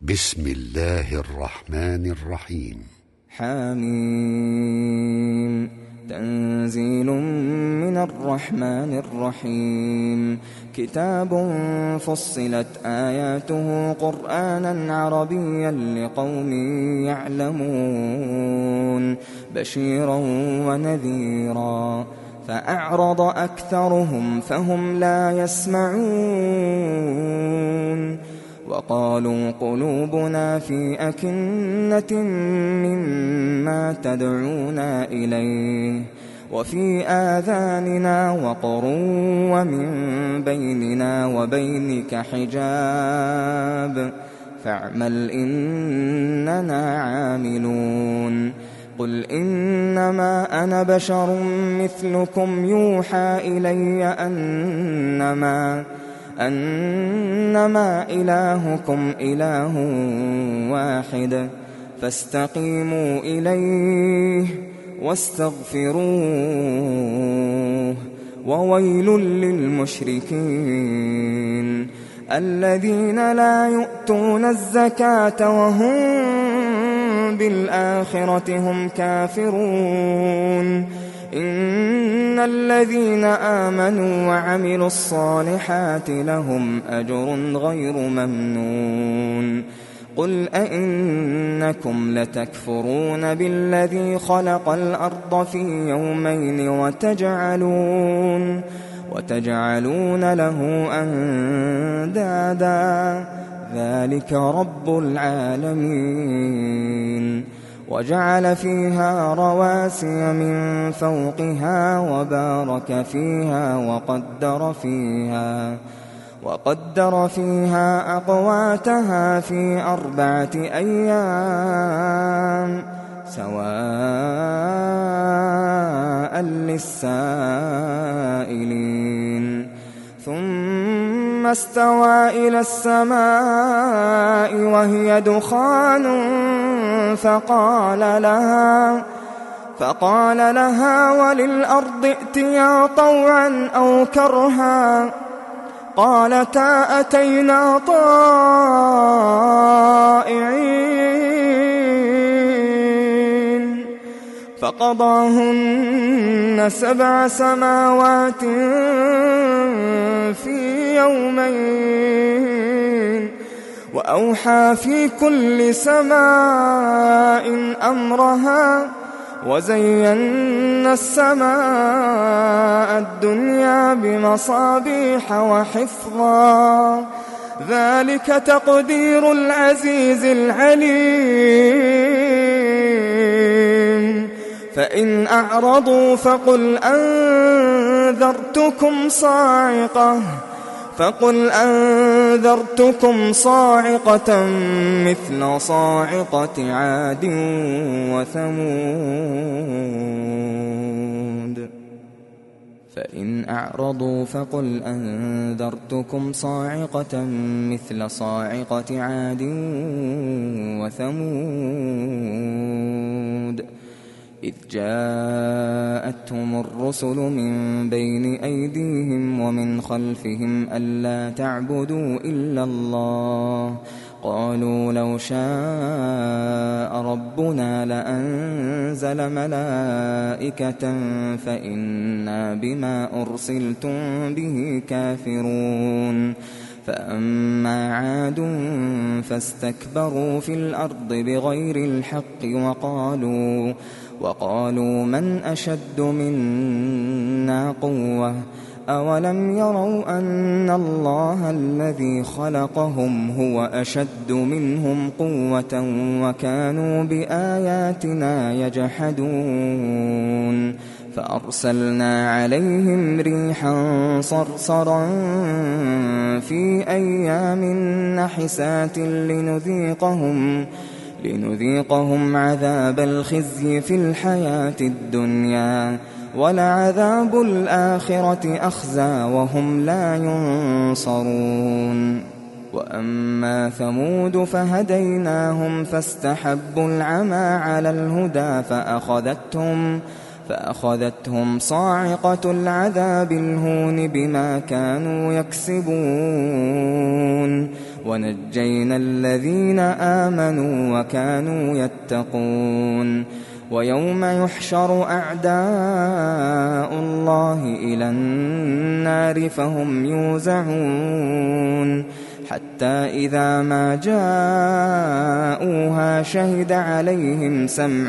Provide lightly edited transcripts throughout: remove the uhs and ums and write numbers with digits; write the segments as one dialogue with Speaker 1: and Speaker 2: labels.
Speaker 1: بسم الله الرحمن الرحيم.
Speaker 2: حميم. تنزيل من الرحمن الرحيم. كتاب فصلت آياته قرآنا عربيا لقوم يعلمون بشيرا ونذيرا فأعرض أكثرهم فهم لا يسمعون وقالوا قلوبنا في أكنة مما تدعونا إليه وفي آذاننا وقر ومن بيننا وبينك حجاب فاعمل إننا عاملون. قل إنما أنا بشر مثلكم يوحى إلي أنما إلهكم إله واحد فاستقيموا إليه واستغفروه وويل للمشركين الذين لا يؤتون الزكاة وهم بالآخرة هم كافرون. إن الذين آمنوا وعملوا الصالحات لهم أجر غير ممنون. قل أئنكم لتكفرون بالذي خلق الأرض في يومين وتجعلون له أندادا ذلك رب العالمين. وجعل فيها رواسي من فوقها وبارك فيها وقدر فيها أقواتها في 4 أيام سواء للسائلين. ثم استوى إلى السماء وهي دخان فقال لها وللأرض ائتيا طوعا أو كرها قالتا أتينا طائعين. فقضاهن 7 سماوات في يومين وأوحى في كل سماء أمرها وزينا السماء الدنيا بمصابيح وحفظا ذلك تقدير العزيز العليم. فإن أعرضوا فقل أنذرتكم صاعقة مثل صاعقة عاد وثمود. فإن أعرضوا فقل أنذرتكم صاعقة مثل صاعقة عاد وثمود إذ جاءتهم الرسل من بين أيديهم ومن خلفهم ألا تعبدوا إلا الله قالوا لو شاء ربنا لأنزل ملائكة فإنا بما أرسلتم به كافرون. فأما عاد فاستكبروا في الأرض بغير الحق وقالوا من أشد منا قوة أولم يروا أن الله الذي خلقهم هو أشد منهم قوة وكانوا بآياتنا يجحدون. فأرسلنا عليهم ريحا صرصرا في أيام نحسات لنذيقهم عذاب الخزي في الحياة الدنيا ولعذاب الآخرة أخزى وهم لا ينصرون. وأما ثمود فهديناهم فاستحبوا العمى على الهدى فأخذتهم صاعقة العذاب الهون بما كانوا يكسبون ونجينا الذين آمنوا وكانوا يتقون ويوم يحشر أعداء الله إلى النار فهم يوزعون حتى إذا ما جاءوها شهد عليهم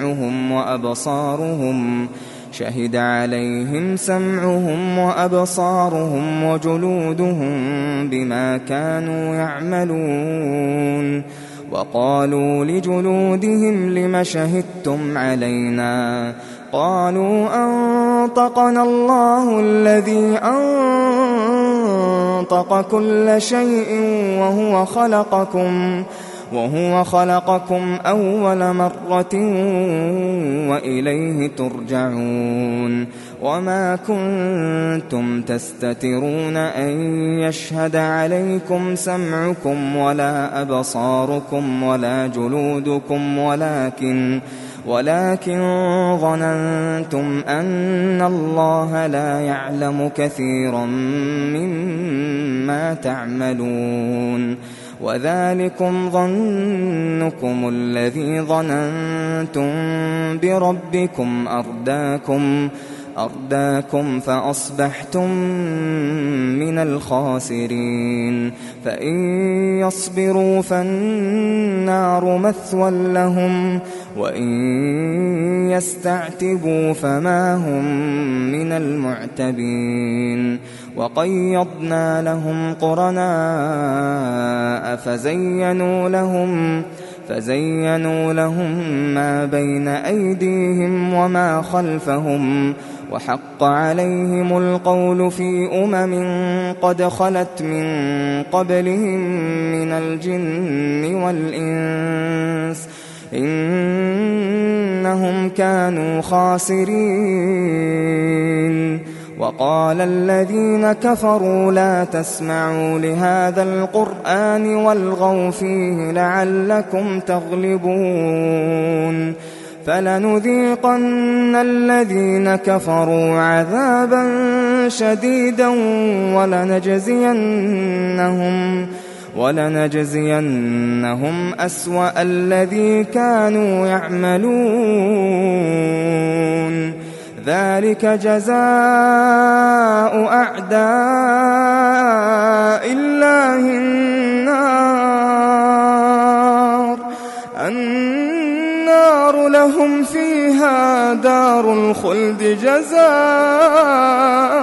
Speaker 2: سمعهم وأبصارهم وجلودهم بما كانوا يعملون وقالوا لجلودهم لم شهدتم علينا قالوا أنطقنا الله الذي أنطق كل شيء وهو خلقكم أول مرة وإليه ترجعون وما كنتم تستترون أن يشهد عليكم سمعكم ولا أبصاركم ولا جلودكم ولكن ظننتم أن الله لا يعلم كثيرا مما تعملون وذلكم ظنكم الذي ظننتم بربكم أرداكم فأصبحتم من الخاسرين فإن يصبروا فالنار مثوى لهم وإن يستعتبوا فما هم من المعتبين وقيضنا لهم قرناء فزينوا لهم ما بين أيديهم وما خلفهم وحق عليهم القول في قد خلت من قبلهم من الجن والإنس إنهم كانوا خاسرين وقال الذين كفروا لا تسمعوا لهذا القرآن والغوا فيه لعلكم تغلبون فلنذيقن الذين كفروا عذابا شديدا ولنجزينهم أسوأ الذي كانوا يعملون ذلك جزاء أعداء الله النار لهم فيها دار الخلد جزاء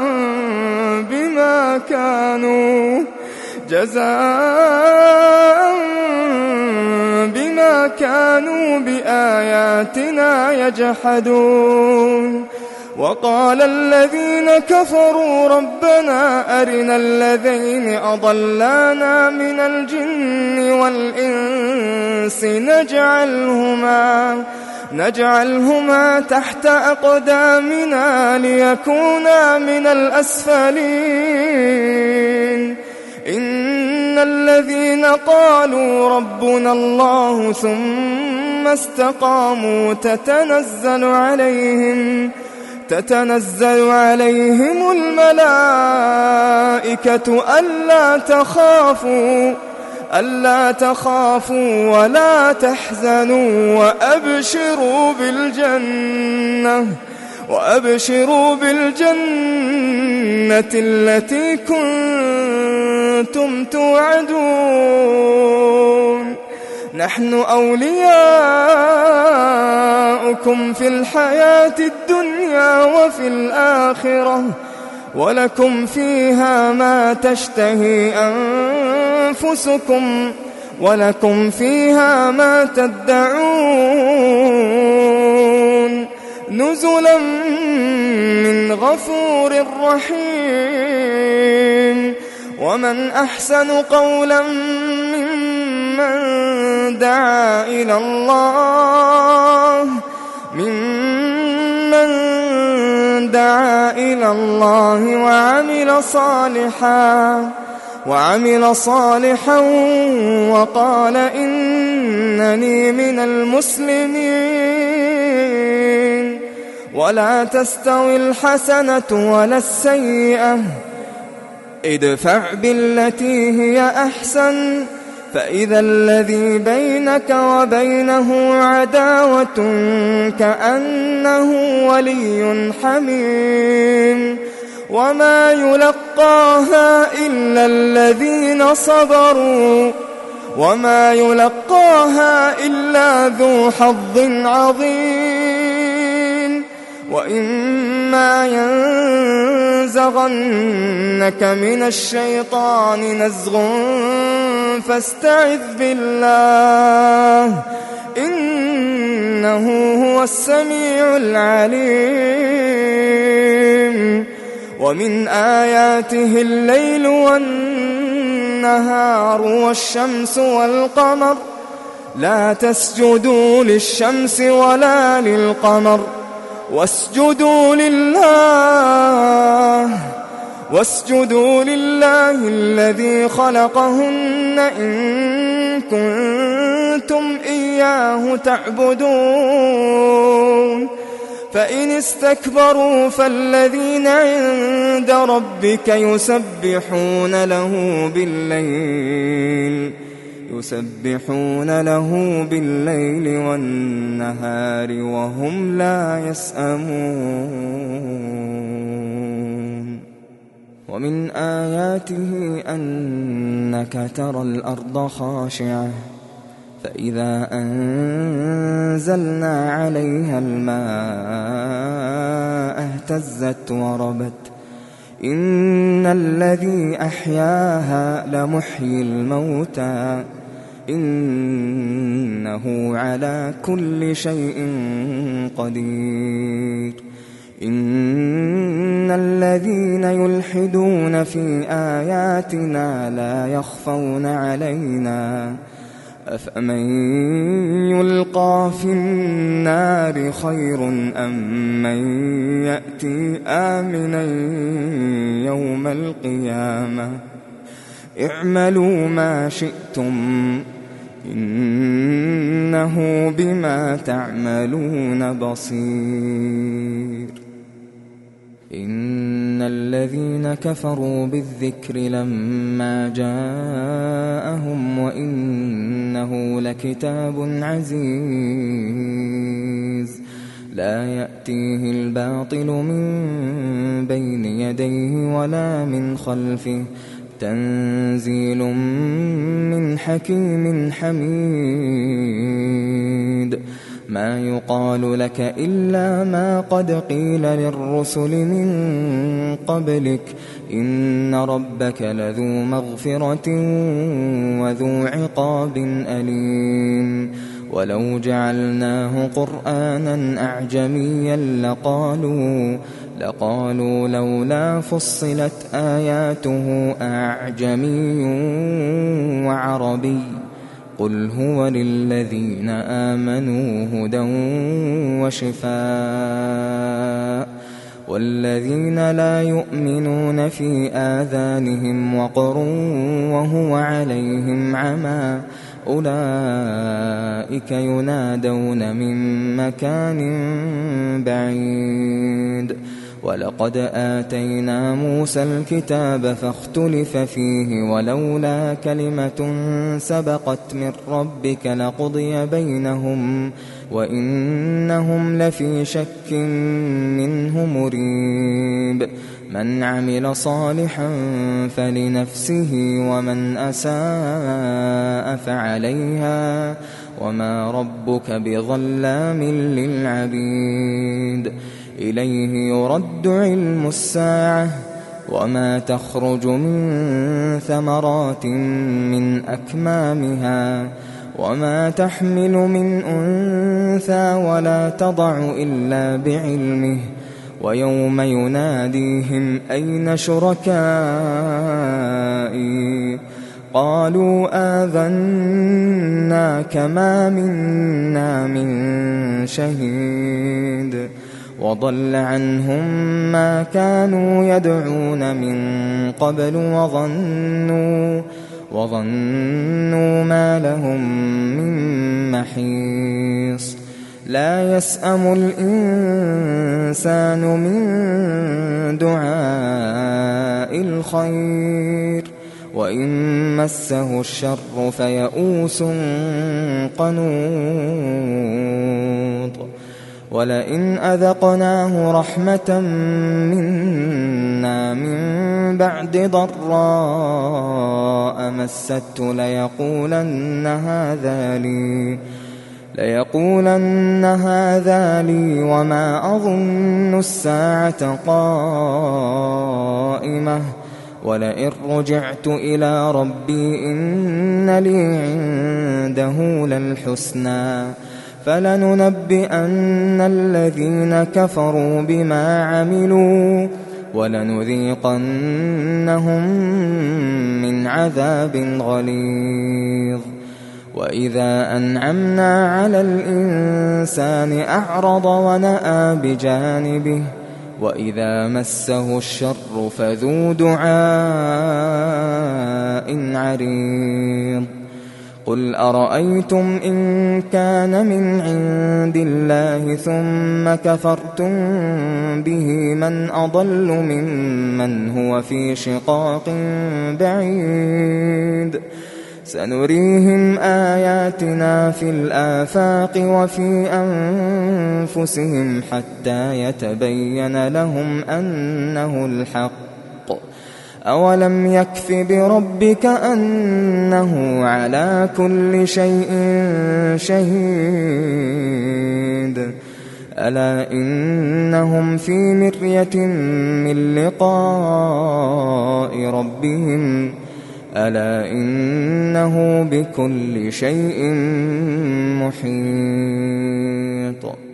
Speaker 2: بما كانوا بآياتنا يجحدون وقال الذين كفروا ربنا أرنا الذين أضلانا من الجن والإنس نجعلهما تحت أقدامنا ليكونا من الأسفلين إن الذين قالوا ربنا الله ثم استقاموا تتنزل عليهم الملائكة ألا تخافوا ولا تحزنوا وأبشروا بالجنة التي كنتم توعدون نحن أولياؤكم في الحياة الدنيا وفي الآخرة ولكم فيها ما تشتهي أنفسكم ولكم فيها ما تدعون نزلا من غفور رحيم ومن أحسن قولا ممن دعا إلى الله وعمل صالحا وقال إنني من المسلمين ولا تستوي الحسنة ولا السيئة ادفع بالتي هي أحسن فإذا الذي بينك وبينه عداوة كأنه ولي حميم وما يلقاها إلا الذين صبروا وما يلقاها إلا ذو حظ عظيم وإما ينزغنك من الشيطان نزغ فاستعذ بالله إنه هو السميع العليم ومن آياته الليل والنهار والشمس والقمر لا تسجدوا للشمس ولا للقمر واسجدوا لله الذي خلقهن إن كنتم إياه تعبدون فإن استكبروا فالذين عند ربك يسبحون له بالليل والنهار وهم لا يسأمون ومن آياته أنك ترى الأرض خاشعة فإذا أنزلنا عليها الماء اهتزت وربت إن الذي أحياها لمحيي الموتى إنه على كل شيء قدير إن الذين يلحدون في آياتنا لا يخفون علينا أفمن يلقى في النار خير أم من يأتي آمنا يوم القيامة اعملوا ما شئتم إنه بما تعملون بصير إن الذين كفروا بالذكر لما جاءهم وإنه لكتاب عزيز لا يأتيه الباطل من بين يديه ولا من خلفه تنزيل من حكيم حميد ما يقال لك إلا ما قد قيل للرسل من قبلك إن ربك لذو مغفرة وذو عقاب أليم ولو جعلناه قرآنا أعجميا لقالوا لولا فصلت آياته أعجمي وعربي قل هو للذين آمنوا هدى وشفاء والذين لا يؤمنون في آذانهم وقر وهو عليهم عمى أولئك ينادون من مكان بعيد ولقد آتينا موسى الكتاب فاختلف فيه ولولا كلمة سبقت من ربك لقضي بينهم وإنهم لفي شك منه مريب من عمل صالحا فلنفسه ومن أساء فعليها وما ربك بظلام للعبيد إليه يرد علم الساعة وما تخرج من ثمرات من أكمامها وما تحمل من أنثى ولا تضع إلا بعلمه ويوم يناديهم أين شركائي قالوا آذناك ما منا من شهيد وضل عنهم ما كانوا يدعون من قبل وظنوا ما لهم من محيص لا يسأم الإنسان من دعاء الخير وإن مسه الشر فيئوس قنوط ولئن أذقناه رحمة منا من بعد ضراء مسته ليقولن هذا لي وما أظن الساعة قائمة ولئن رجعت إلى ربي إن لي عنده للحسنى فلننبئن الذين كفروا بما عملوا ولنذيقنهم من عذاب غليظ وإذا أنعمنا على الإنسان أعرض ونأى بجانبه وإذا مسه الشر فذو دعاء عريض قل أرأيتم إن كان من عند الله ثم كفرتم به من أضل ممن هو في شقاق بعيد سنريهم آياتنا في الآفاق وفي أنفسهم حتى يتبين لهم أنه الحق أولم يكف بربك أنه على كل شيء شهيد ألا إنهم في مرية من لقاء ربهم ألا إنه بكل شيء محيط